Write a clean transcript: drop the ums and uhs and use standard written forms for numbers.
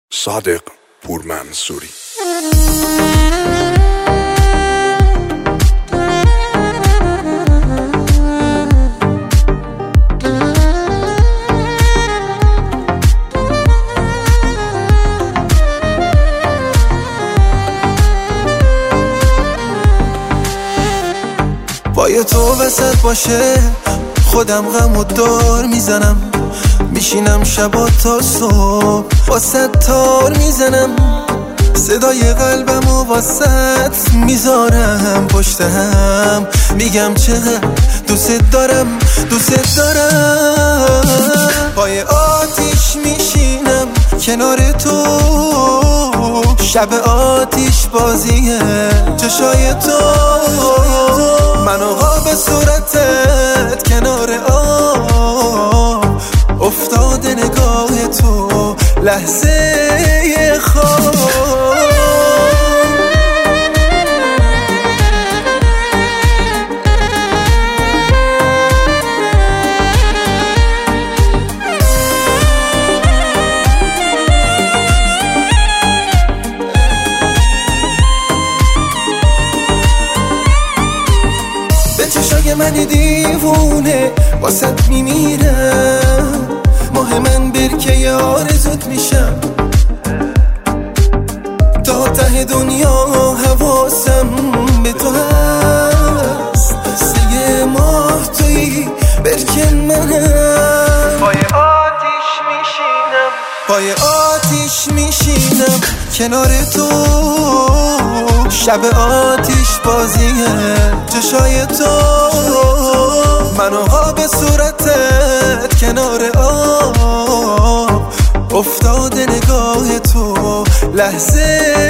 صادق پورمنصوری. پای تو وسط باشه خودم غم و دار میزنم، میشینم شبا تا صبح واسط تار میزنم، صدای قلبم و واسط میذارم پشت هم، میگم چقدر دوست دارم دوست دارم. پای آتیش میشینم کنار تو، شب آتیش بازیه چشای تو، من آقا به صورتت کنار آب افتاده نگاه تو لحظه خواب. چشای من دیوونه واسط میمیرم، ماه من برکه آرزوت میشم، تا ته دنیا حواسم به تو هست، سه ماه توی برکه منم. پای آتیش میشینم، پای آتیش میشینم کنار تو، شب آتیش بازیه چشای تو، من آقا به صورتت کنار آب افتاده نگاه تو لحظه